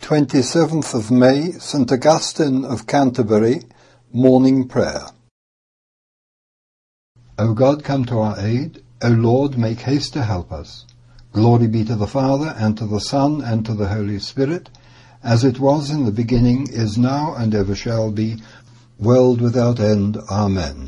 27th of May, St. Augustine of Canterbury, Morning Prayer. O God, come to our aid. O Lord, make haste to help us. Glory be to the Father, and to the Son, and to the Holy Spirit, as it was in the beginning, is now, and ever shall be, world without end. Amen.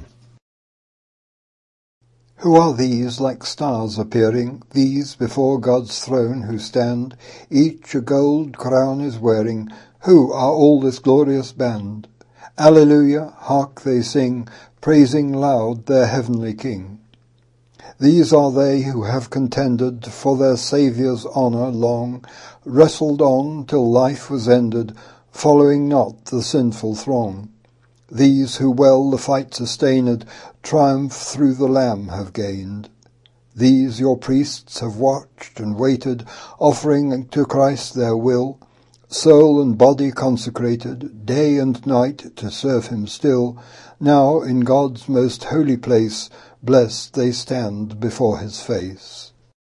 Who are these like stars appearing, these before God's throne who stand? Each a gold crown is wearing. Who are all this glorious band? Alleluia, hark they sing, praising loud their heavenly King. These are they who have contended for their Saviour's honour long, wrestled on till life was ended, following not the sinful throng. These who well the fight sustained, triumph through the Lamb have gained. These your priests have watched and waited, offering to Christ their will, soul and body consecrated, day and night to serve him still. Now in God's most holy place, blessed they stand before his face.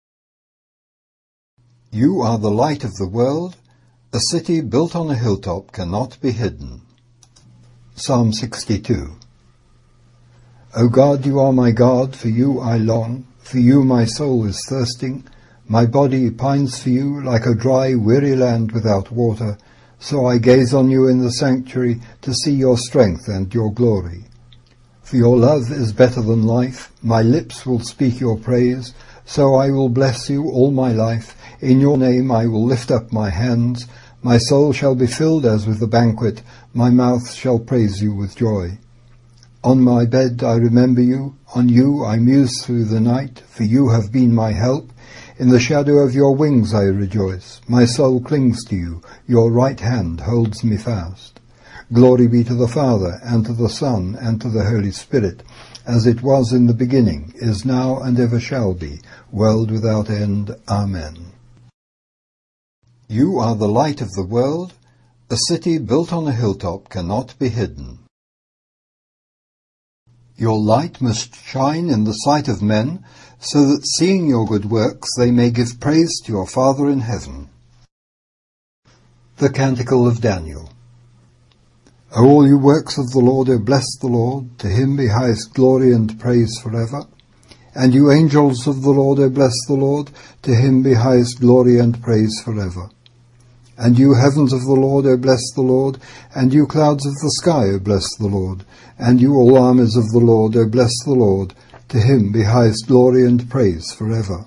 You are the light of the world. A city built on a hilltop cannot be hidden. Psalm 62. O God, you are my God, for you I long, for you my soul is thirsting. My body pines for you like a dry, weary land without water, so I gaze on you in the sanctuary to see your strength and your glory. For your love is better than life, my lips will speak your praise, so I will bless you all my life. In your name I will lift up my hands. My soul shall be filled as with a banquet, my mouth shall praise you with joy. On my bed I remember you, on you I muse through the night, for you have been my help. In the shadow of your wings I rejoice, my soul clings to you, your right hand holds me fast. Glory be to the Father, and to the Son, and to the Holy Spirit, as it was in the beginning, is now, and ever shall be, world without end. Amen. You are the light of the world. A city built on a hilltop cannot be hidden. Your light must shine in the sight of men, so that seeing your good works they may give praise to your Father in heaven. The Canticle of Daniel. O all you works of the Lord, O bless the Lord, to him be highest glory and praise forever. And you angels of the Lord, O bless the Lord, to him be highest glory and praise forever. And you heavens of the Lord, O bless the Lord, and you clouds of the sky, O bless the Lord, and you all armies of the Lord, O bless the Lord, to him be highest glory and praise forever.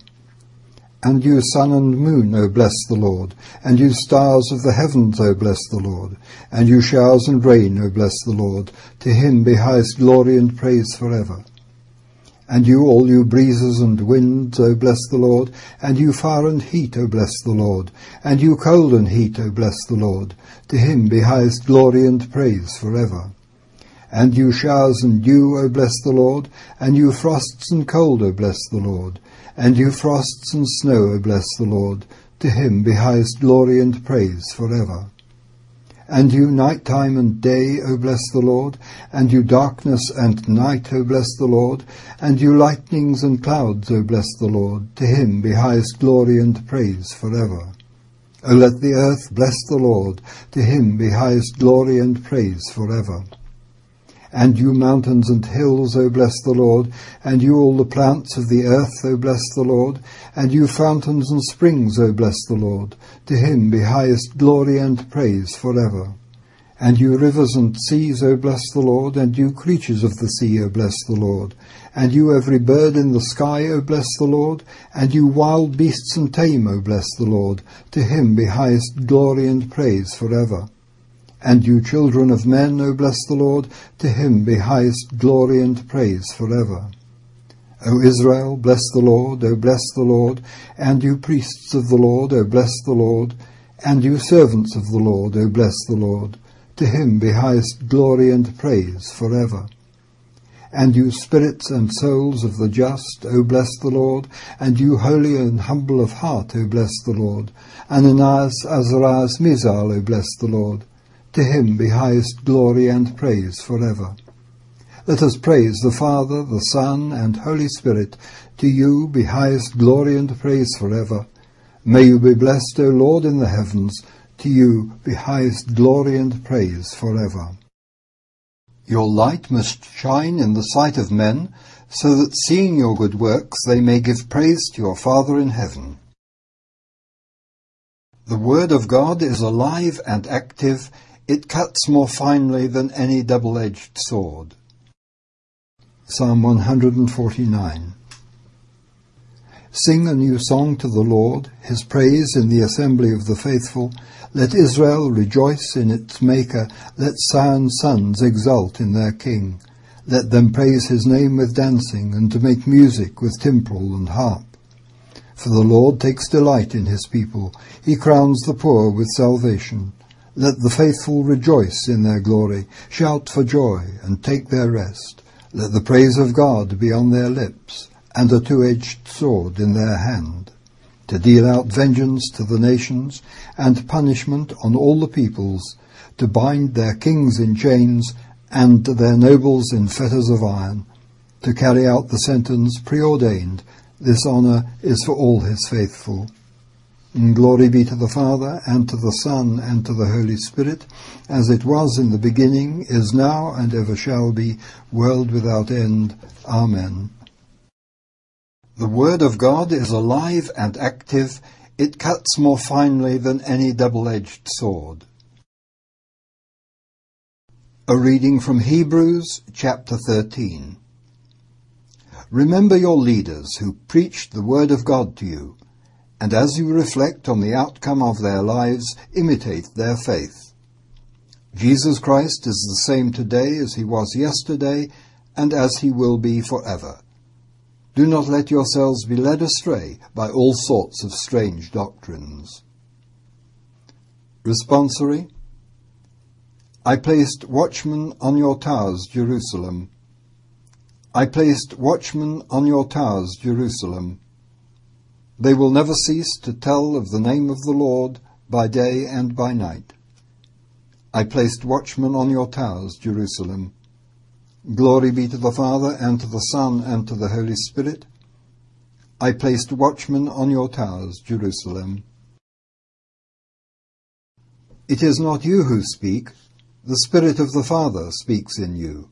And you sun and moon, O bless the Lord, and you stars of the heavens, O bless the Lord, and you showers and rain, O bless the Lord, to him be highest glory and praise forever. And you, all you breezes and winds, O bless the Lord, and you fire and heat, O bless the Lord, and you cold and heat, O bless the Lord, to him be highest glory and praise forever. And you showers and dew, O bless the Lord, and you frosts and cold, O bless the Lord, and you frosts and snow, O bless the Lord, to him be highest glory and praise forever. And you night time and day, O bless the Lord, and you darkness and night, O bless the Lord, and you lightnings and clouds, O bless the Lord, to him be highest glory and praise forever. O let the earth bless the Lord, to him be highest glory and praise forever. And you mountains and hills, O bless the Lord, and you all the plants of the earth, O bless the Lord, and you fountains and springs, O bless the Lord, to him be highest glory and praise forever. And you rivers and seas, O bless the Lord, and you creatures of the sea, O bless the Lord, and you every bird in the sky, O bless the Lord, and you wild beasts and tame, O bless the Lord, to him be highest glory and praise forever. And you children of men, O bless the Lord, to him be highest glory and praise forever. O Israel, bless the Lord, O bless the Lord, and you priests of the Lord, O bless the Lord, and you servants of the Lord, O bless the Lord, to him be highest glory and praise forever. And you spirits and souls of the just, O bless the Lord, and you holy and humble of heart, O bless the Lord, Ananias, Azarias, Misael, O bless the Lord, to him be highest glory and praise forever. Let us praise the Father, the Son, and Holy Spirit. To you be highest glory and praise forever. May you be blessed, O Lord, in the heavens. To you be highest glory and praise forever. Your light must shine in the sight of men, so that seeing your good works they may give praise to your Father in heaven. The word of God is alive and active. It cuts more finely than any double-edged sword. Psalm 149. Sing a new song to the Lord, his praise in the assembly of the faithful. Let Israel rejoice in its Maker. Let Zion's sons exult in their King. Let them praise his name with dancing, and to make music with timbrel and harp. For the Lord takes delight in his people. He crowns the poor with salvation. Let the faithful rejoice in their glory. Shout for joy and take their rest. Let the praise of God be on their lips, and a two-edged sword in their hand, to deal out vengeance to the nations, and punishment on all the peoples, to bind their kings in chains, and their nobles in fetters of iron, to carry out the sentence preordained. This honour is for all his faithful. And glory be to the Father, and to the Son, and to the Holy Spirit, as it was in the beginning, is now, and ever shall be, world without end. Amen. The word of God is alive and active. It cuts more finely than any double-edged sword. A reading from Hebrews chapter 13. Remember your leaders who preached the word of God to you, and as you reflect on the outcome of their lives, imitate their faith. Jesus Christ is the same today as he was yesterday, and as he will be forever. Do not let yourselves be led astray by all sorts of strange doctrines. Responsory. I placed watchmen on your towers, Jerusalem. I placed watchmen on your towers, Jerusalem. They will never cease to tell of the name of the Lord by day and by night. I placed watchmen on your towers, Jerusalem. Glory be to the Father, and to the Son, and to the Holy Spirit. I placed watchmen on your towers, Jerusalem. It is not you who speak, the Spirit of the Father speaks in you.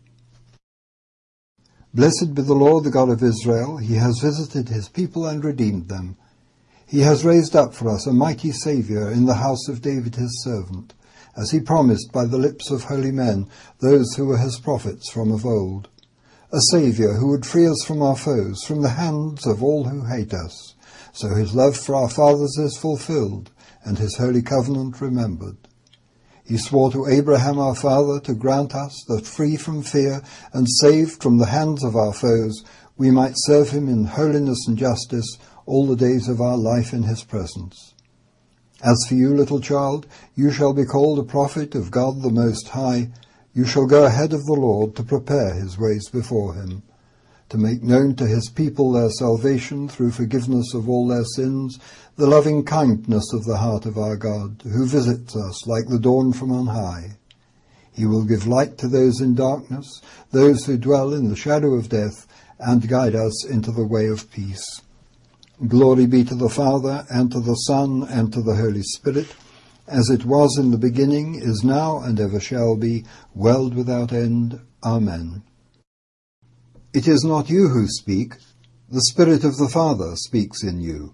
Blessed be the Lord, the God of Israel. He has visited his people and redeemed them. He has raised up for us a mighty Saviour in the house of David his servant, as he promised by the lips of holy men, those who were his prophets from of old. A Saviour who would free us from our foes, from the hands of all who hate us. So his love for our fathers is fulfilled, and his holy covenant remembered. He swore to Abraham our father to grant us that, free from fear and saved from the hands of our foes, we might serve him in holiness and justice all the days of our life in his presence. As for you, little child, you shall be called a prophet of God the Most High. You shall go ahead of the Lord to prepare his ways before him, to make known to his people their salvation through forgiveness of all their sins, the loving kindness of the heart of our God, who visits us like the dawn from on high. He will give light to those in darkness, those who dwell in the shadow of death, and guide us into the way of peace. Glory be to the Father, and to the Son, and to the Holy Spirit, as it was in the beginning, is now, and ever shall be, world without end. Amen. It is not you who speak, the Spirit of the Father speaks in you.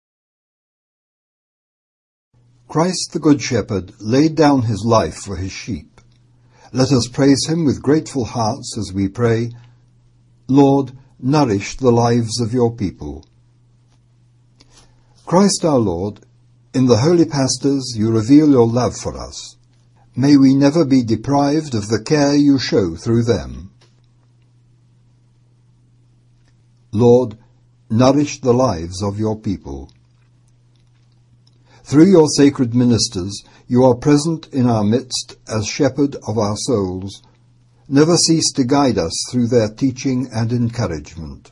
Christ the Good Shepherd laid down his life for his sheep. Let us praise him with grateful hearts as we pray, Lord, nourish the lives of your people. Christ our Lord, in the holy pastors you reveal your love for us. May we never be deprived of the care you show through them. Lord, nourish the lives of your people. Through your sacred ministers, you are present in our midst as shepherd of our souls. Never cease to guide us through their teaching and encouragement.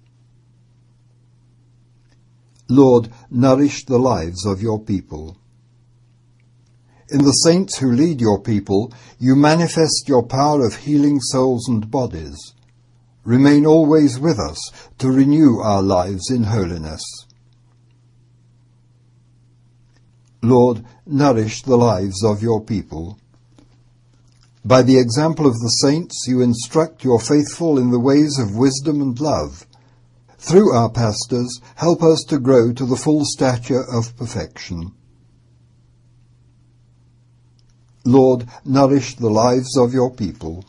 Lord, nourish the lives of your people. In the saints who lead your people, you manifest your power of healing souls and bodies. Remain always with us to renew our lives in holiness. Lord, nourish the lives of your people. By the example of the saints, you instruct your faithful in the ways of wisdom and love. Through our pastors, help us to grow to the full stature of perfection. Lord, nourish the lives of your people.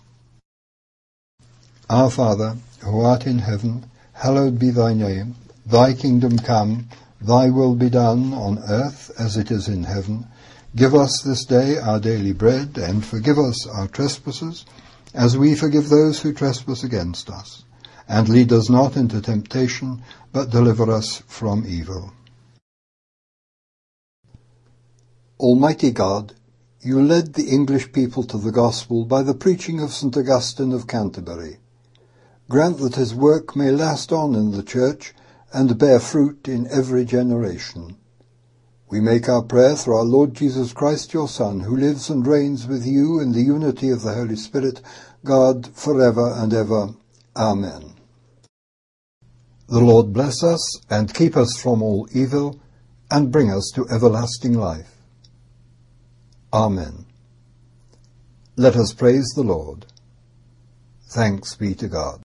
Our Father, who art in heaven, hallowed be thy name. Thy kingdom come, thy will be done on earth as it is in heaven. Give us this day our daily bread, and forgive us our trespasses, as we forgive those who trespass against us. And lead us not into temptation, but deliver us from evil. Almighty God, you led the English people to the gospel by the preaching of St. Augustine of Canterbury. Grant that his work may last on in the Church and bear fruit in every generation. We make our prayer through our Lord Jesus Christ, your Son, who lives and reigns with you in the unity of the Holy Spirit, God, for ever and ever. Amen. The Lord bless us and keep us from all evil, and bring us to everlasting life. Amen. Let us praise the Lord. Thanks be to God.